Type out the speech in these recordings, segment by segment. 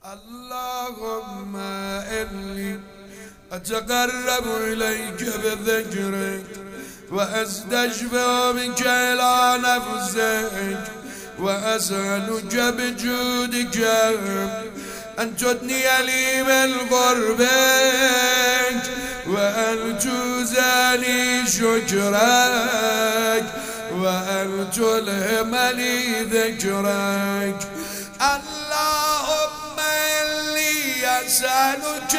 اللهم إني أتقرب إليك بذكرك وأستشفع بك إلى نفسك وأسألك بجودك أن تدني لي من قربك وأن توزني شكرك وأن تلهم لي ذكرك. اللهم إني أسألك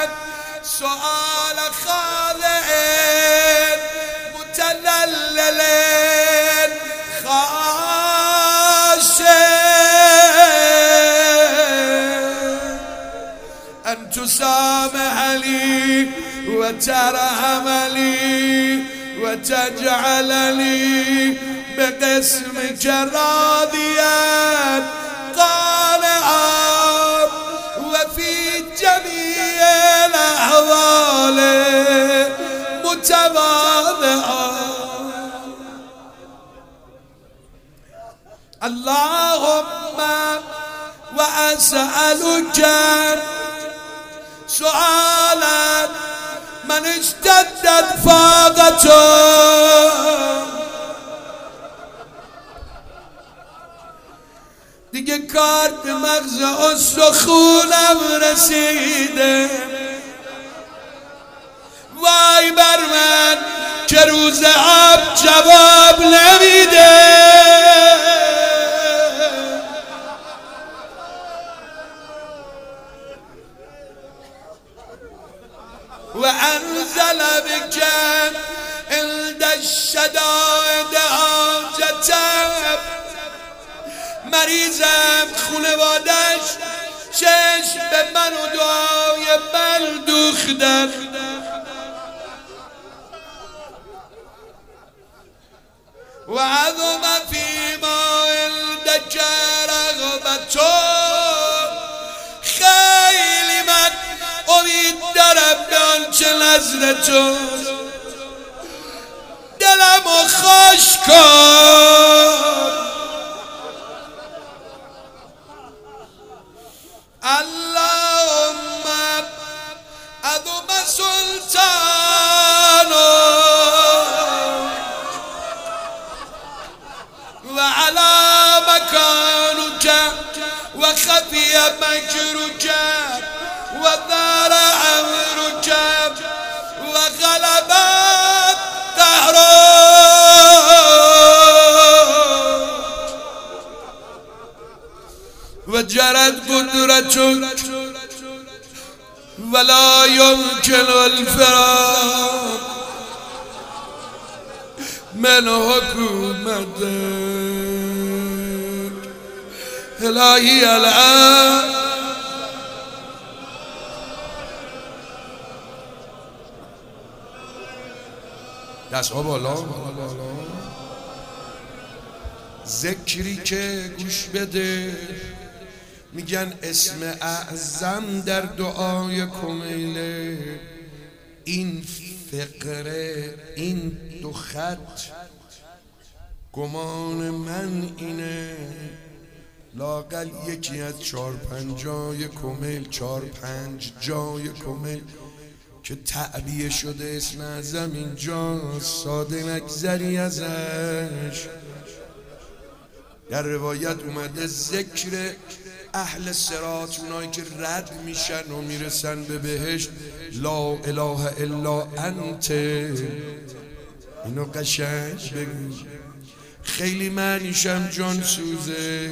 سؤال خاضع متذلل خاشع أن تسامح لي وترحم لي وتجعلني بقسمك راضيا قانعا وفي جميع الأحوال متواضعا. اللهم وأسألك سؤالا من اشتدت فاقته دیگه کار به مغز استخونم رسیده، وای بر من که روز اب جواب نمیده. و انزل بک عند الشدائد حاجتم. مریضم خونوادش چشم به من و دعای من دوختن. و عظم فیما عندک رغبتو. خیلی من امید دارم به آنچه نزد تو، دلمو خوش کن. اللهم عظم سلطانه وعلى مكانك وخفي مكرك وثار أمرك وغلبت قهرك وجرت قدرتك ولا يمكن الفرار من حكومتك. إلهي الآن دست‌ها بالا. ذکری که گوش بده، میگن اسم اعظم در دعای کمیله. این فقره، این دو خط، گمان من اینه لااقل یکی از 4-5 جای کمیل، 4-5 جای کمیل که تعبیه شده اسم اعظم اینجا، ساده نگذری ازش. در روایت اومده ذکر اهل صراط، اونایی که رد میشن و میرسن به بهشت، لا اله الا انت. اینو قشنگ بگو، خیلی معنیشم جان سوزه.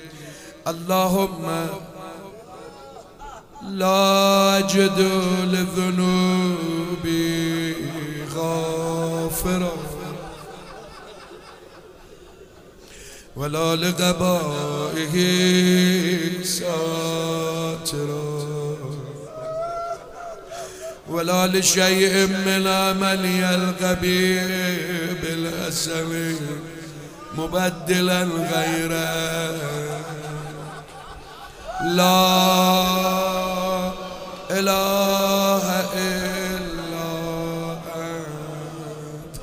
اللهم لا اجد لذنوبی غافرا ولا لقبائه ساترا ولا لشيء من عملي القبيح بالحسن مبدلا غيره. لا اله الا انت.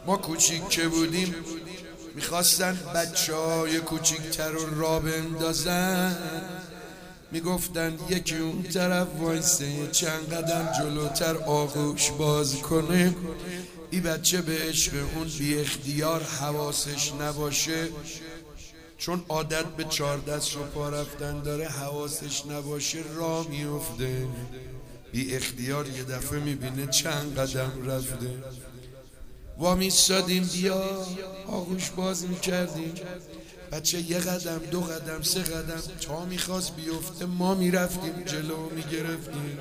ما کوچیک که بودیم میخواستن بچه‌های کوچیکتر رو راه بندازن، میگفتن یکی اون طرف وایسه چند قدم جلوتر آغوش باز کنه، این بچه به عشق اون بی اختیار حواسش نباشه، چون عادت به 4 دست و پا رفتن داره، حواسش نباشه راه میفته، بی اختیار یه دفعه میبینه چند قدم رفته. وامیستادیم بیا آغوش باز میکردیم، بچه 1 قدم 2 قدم 3 قدم تا میخواست بیفته ما میرفتیم جلو میگرفتیم.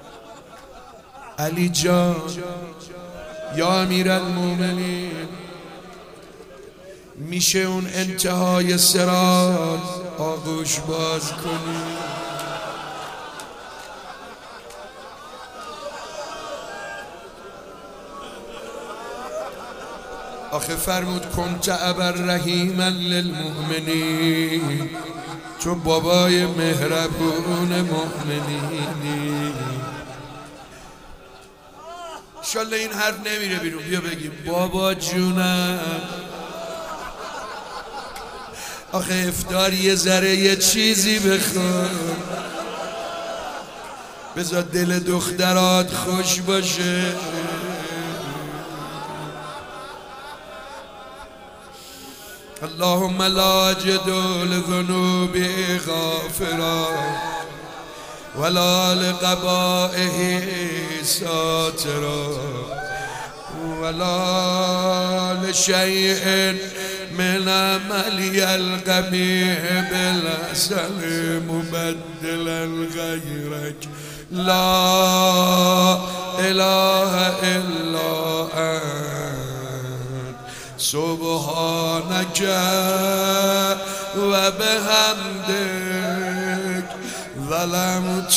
علی جان یا امیرالمومنین، میشه اون انتهای صراط آغوش باز کنی؟ آخه فرمود کنت ابا رحیما للمؤمنین، چون بابای مهربون مؤمنینی. انشالله این حرف نمیره بیرون، بیا بگیم بابا جونم. آخه افطار یه ذره یه چیزی بخور، بذار دل دخترات خوش باشه. اللهم لا اجد لذنوبی غافرا ولا لقبائه ساترا ولا لشيء من عملي القبيح بالحسن مبدلا غيرك لا اله الا انت سبحانك وبحمدك ظلمت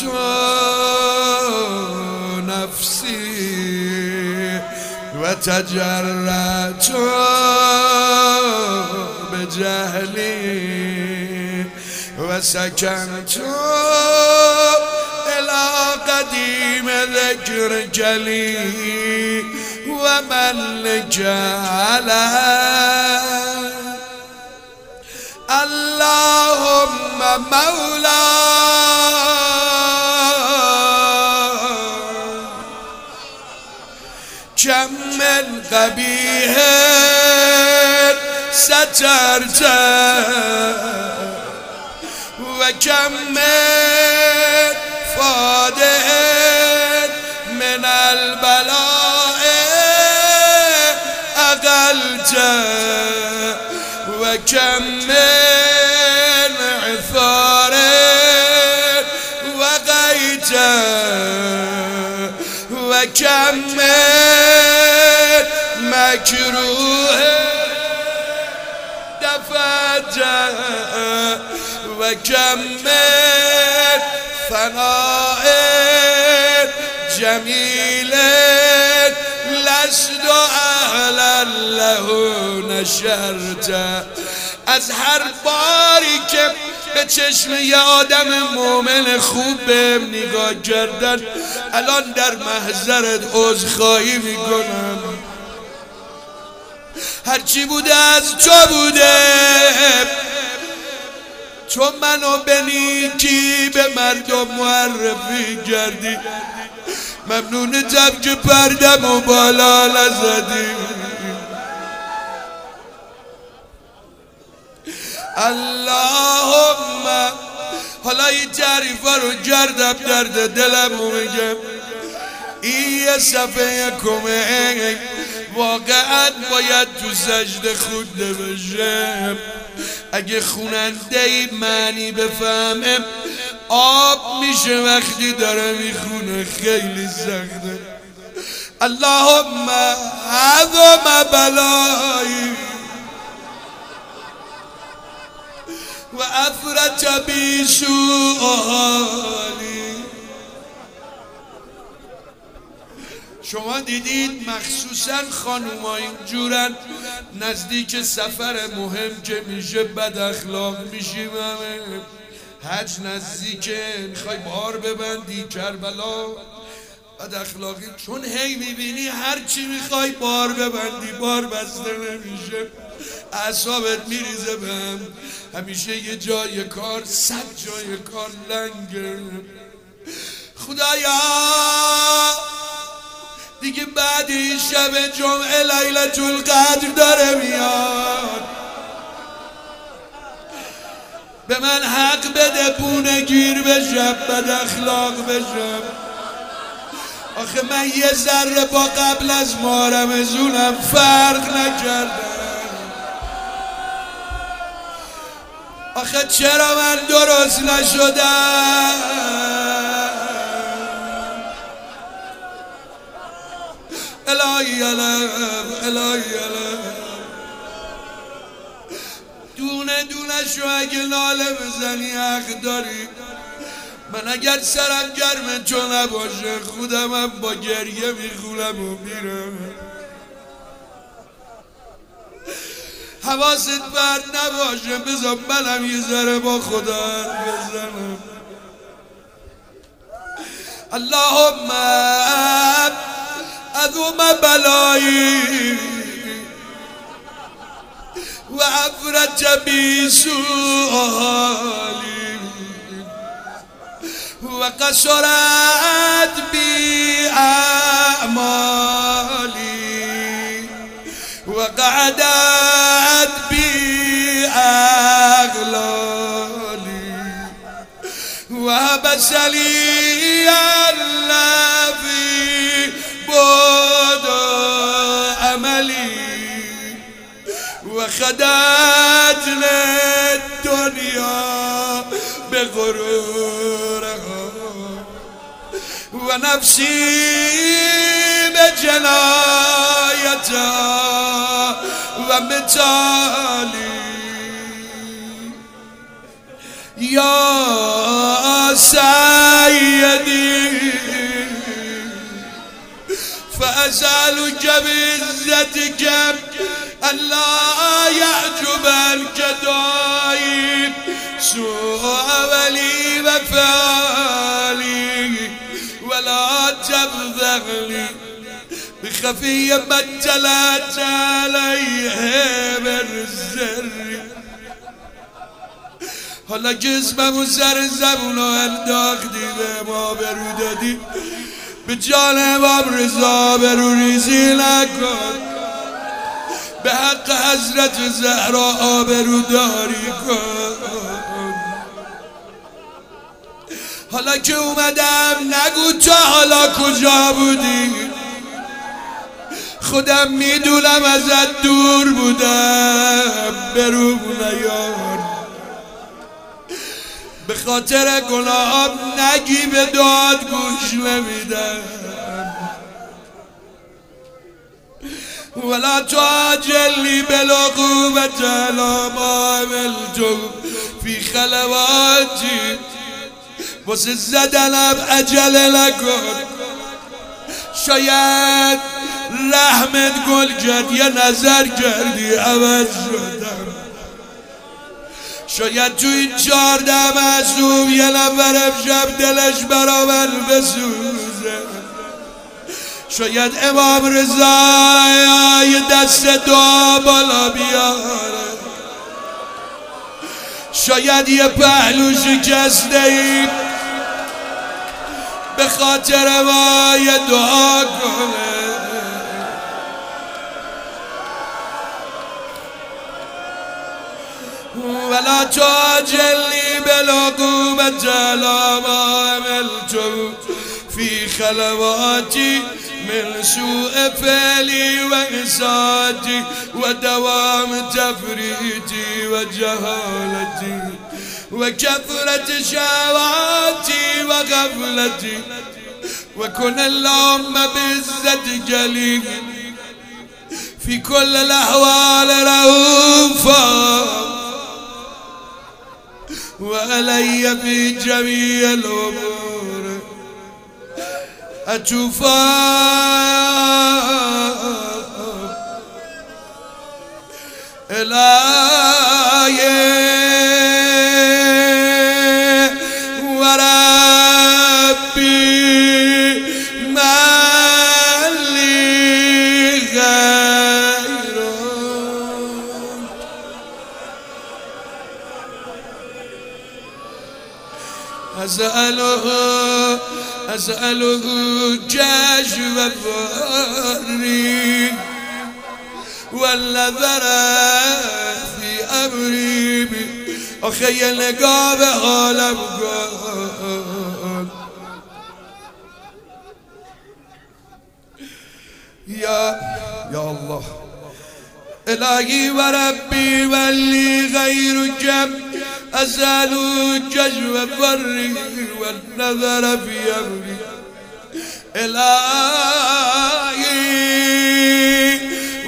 نفسي وتجرأت بجهلي وسكنت إلى قديم ذكرك لي ومن جعل اللهم مولاي كم من قبيح سترت وكم من فادح من البلاء أقلت وكم من عثار وقيت وكم من مكروه دفعت وكم من ثناء جميل لست اهلا له نشرت. از هر باری که به چشم یه آدم مومن خوب به نگاه کردن الان در محضرت عذرخواهی میکنم. هرچی بوده از تو بوده، تو منو به نیکی به مردم معرفی کردی، ممنونتم که پردم و بالا نزدی. اللهم حالا این تعریفا رو کردم درد دلم رو میگم. این یه صفحه کمه واقعا باید تو سجده خونده بشه. اگه خوننده ای معنی بفهمه آب میشه وقتی داره میخونه، خیلی سخته. اللهم عظم بلایی و افرت بی سؤالی. شما دیدید مخصوصا خانوما اینجورن، نزدیک سفر مهم که میشه بد اخلاق میشیم. حج نزدیکه، میخوای بار ببندی کربلا، بد اخلاقی چون هی میبینی هر چی میخوای بار ببندی بار بسته نمیشه، اعصابت میریزه به هم، همیشه یه جای کار 100 جای کار لنگه. خدایا دیگه بعد این شب جمعه لیلة القدر داره میاد، به من حق بده پونه گیر بشم، بد اخلاق بشم. آخه من یه ذره با قبل از ماه رمضونم فرق نکردم. آخه چرا من درست نشدم؟ الهی علم، الهی علم. دونه دونه شو اگه ناله بزنی حق داری. من اگر سرم گرمه چون نباشه خودمم با گریه میخونم و میرم. حواست پرت نباشه بذار منم یه ذره با خدا بزنم. اللهم عظم بلایی و افرج بی سؤالی و قصرت بی اعمالی و قعدت بی اغلالی و حبس لی الذی بود عملی و خدعتنی الدنیا بغرورها و نفسی بجنایتها و متالی. یا سیدی فأسألك بعزتك ألا يعجبنك دائم سوء ولي وفعلي ولا تبذغني بخفي ما اطلعت عليه بالسر. حالا جسمم و سر زبون و انداختی به ما برو دادی، به جان امام رضا برو ریزی نکن، به حق حضرت زهرا آبرو داری کن. حالا که اومدم نگو تا حالا کجا بودی، خودم میدونم ازت دور بودم، برو نیار. به خاطر گناهم نگی به داد گوش نمیدم. ولا تعجلني بالعقوبة على ما عملت في خلواتي واسه زدنم عجله نکن. شاید رحمت گل کرد یه نظر کردی عوض شدم. شاید تو این 14 معصوم یه نفر امشب دلش برا من بسوزه. شاید امام رضا یه دست دعا بالا بیاره. شاید یه پهلو شکسته ای به خاطر ما یه دعا کنه. ولا تعجلني بالعقوبة على ما عملت في خلواتي من سوء فعلي وإساءتي ودوام تفريطي وجهالتي وكثرة شهواتي وغفلتي. وكن اللهم بعزتك لي في كل الأحوال رؤوفا وعلي في جميع الأمور أتوفا. إلهي وربي ما أسأله جشو فاري والنظر في أمري أخي نقاب عالم قال يا الله إلهي وربي ولي غيرك أسألك جشو فري والنظر في أمري إلهي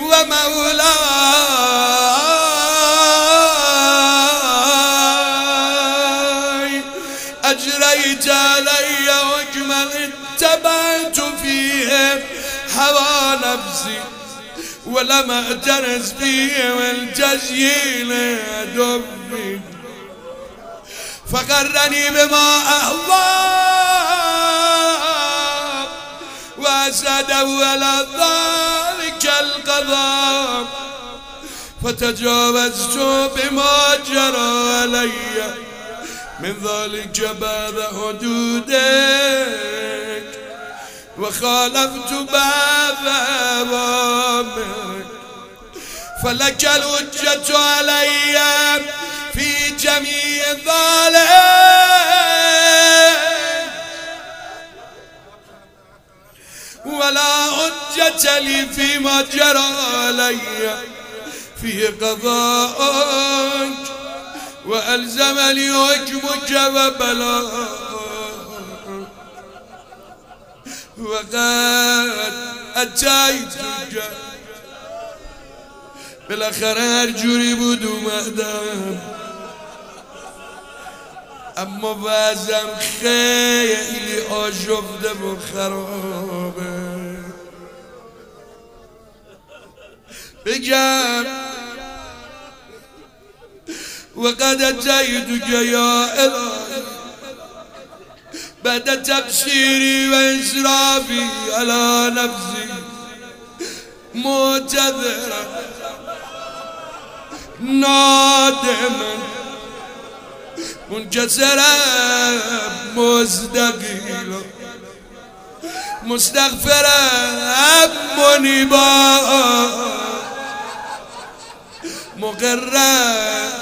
ومولاي أجريت علي حكما اتبعت فيه هوى نفسي ولم أعترس فيه والتسجيل دبي فقرني بما أهوى وأسده على ذلك القضاء فتجاوزت بما جرى علي من ذلك بعد حدودك وخالفت باب أوامرك فلك الحجة علي في جميع ذلك ولا حجة لي فيما جرى علي في قضاءك وألزمني حكمك وبلاغك وقد أتيتك بالاخره هر جوری بود اومدم اما وضعم خیلی آشفته و خرابه بگم وقد أتيتك يا إلهي بعد تقصيري وإسرافي على نفسي معتذرا نادما منكسرا مستقيلا مستغفرا منيبا مقرا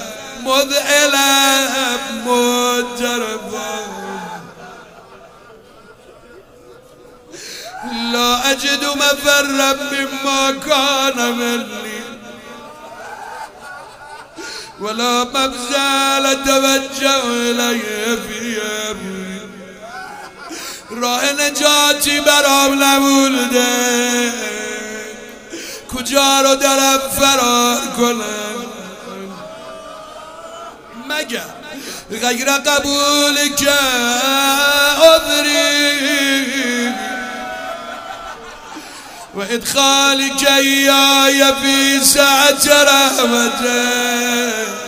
مذعلا مجربا لا أجد مفرا مما كان مني ولا مبزال توجه إليه في أمري راه نجاتی برام نمونده کجا رو دارم فرار کنم مگر غیر قبول که عذری و ادخالك إياي في سعة رحمتك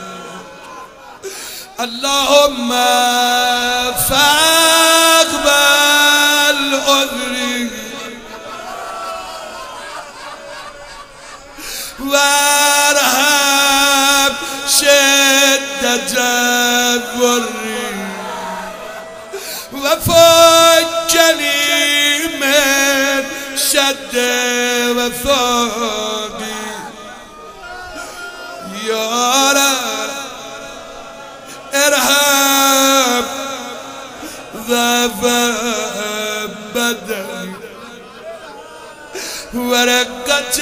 اللهم فاقبل عذري وارحم شدة ضري وفكني من شد وثاقي يا رب ارحم ذاب بدني ورقة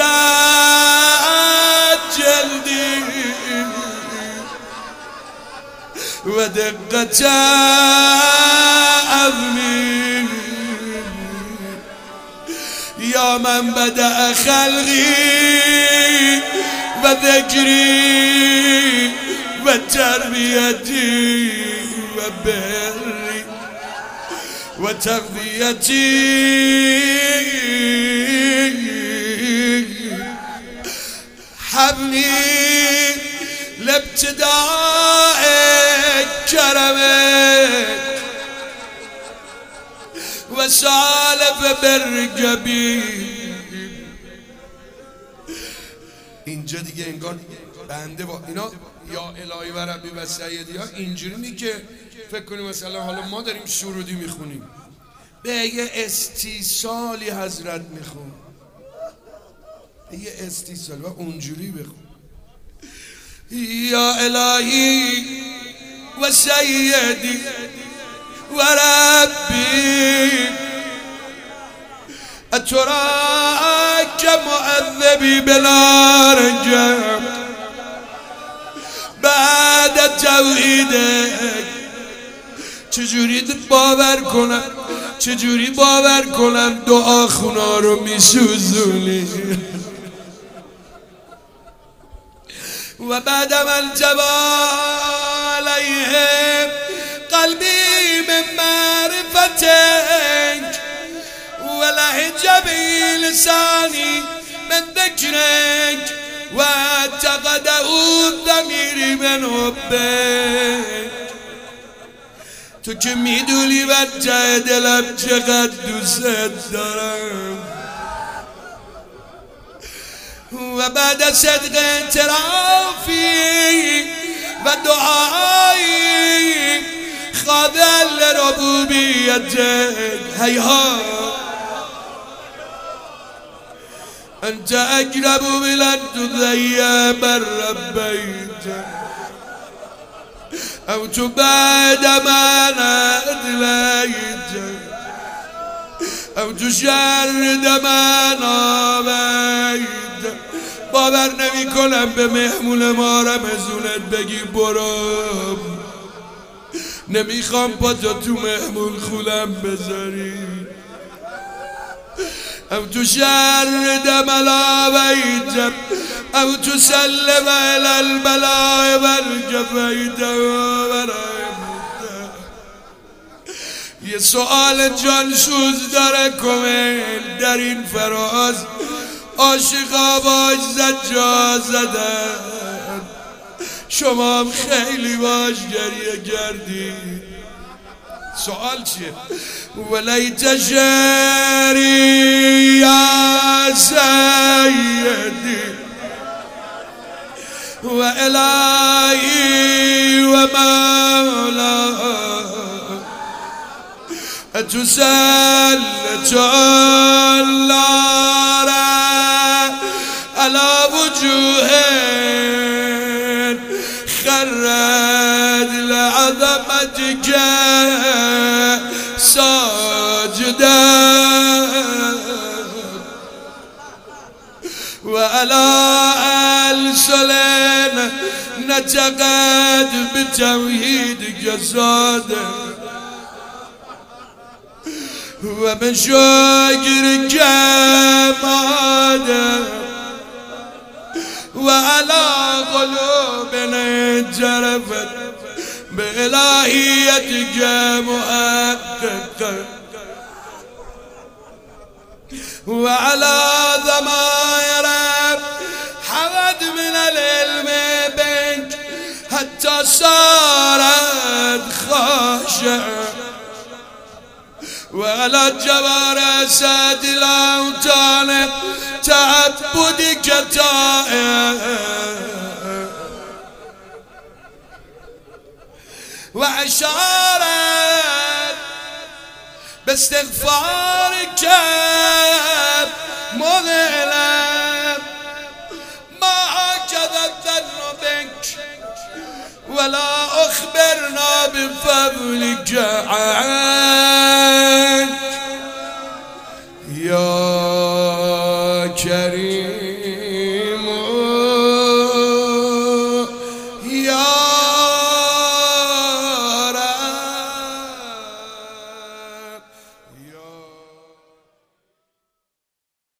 جلدي ودقة عظمي يا من بدأ خلقي وذكري وتربيتي وبري وتغذيتي حبني لابتداء كرمك وسالف برقبي. اینجا دیگه انگار بنده با اینا یا الهی و ربی و سیدی ها اینجوری نی که فکر کنیم مثلا حالا ما داریم سرودی میخونیم به یه استیصالی حضرت میخون، به یه استیصال و اونجوری بخون: یا الهی و سیدی و ربی اتراک معذبی بلا رجب بعد توحیدک. چجوری باور کنم دعا خونا رو میسوزونی و بعد من جبا علیهم قلبی من معرفتک و لهج بی لسانی من ذکرک و اعتقده ضمیری من حبک. تو که میدونی بچه دلم چقدر دوست دارم و بعد صدق اعترافی و دعایی خاضع لربوبیتک هیها انت اقرب من ان تضيع من ربيت او تبعد من ادليت او تشرد من آبیت. باور نمی کنم به مهمون ما رمزونت بگی برو، نمیخوام با تو مهمون خونم بذاری. او تشرد من آبیت او تسلم الى البلاء والجفیت یه سؤال جانسوز داره کمیل در این فراز، عاشقا باش زد جا زدن، شما هم خیلی باش گریه کردید. سؤال چیه؟ ولیت شعری یا سیدی و الهی و مولا اتسلط النار على وجوه خرت لعظمتك ساجدا وعلى ألسن نتقد بتوحيدك صادق وبشكرك مادة وعلى قلوبنا جرفت بإلهيتك محققة وعلى ضمائر حمد من العلم بك حتى صارت خاشعة وعلى جوار أسد الأوطان تعبدك تائه وأشارت باستغفارك مذعلا ما هكذا الظن بك ولا أخبرنا بفضلك